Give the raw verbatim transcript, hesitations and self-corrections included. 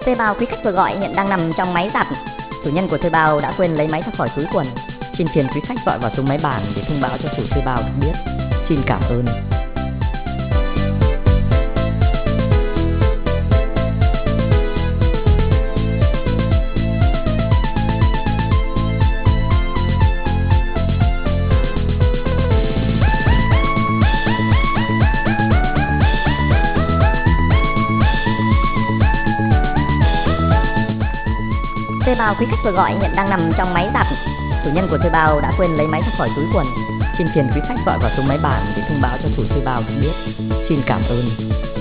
Thuê bao quý khách vừa gọi hiện đang nằm trong máy giặt. Chủ nhân của thuê bao đã quên lấy máy ra khỏi túi quần. Xin phiền quý khách gọi vào số máy bàn để thông báo cho chủ thuê bao được biết. Xin cảm ơn. Thuê bao quý khách vừa gọi hiện đang nằm trong máy giặt. Chủ nhân của thuê bao đã quên lấy máy ra khỏi túi quần. Xin phiền quý khách gọi vào số máy bàn để thông báo cho chủ thuê bao được biết. Xin cảm ơn.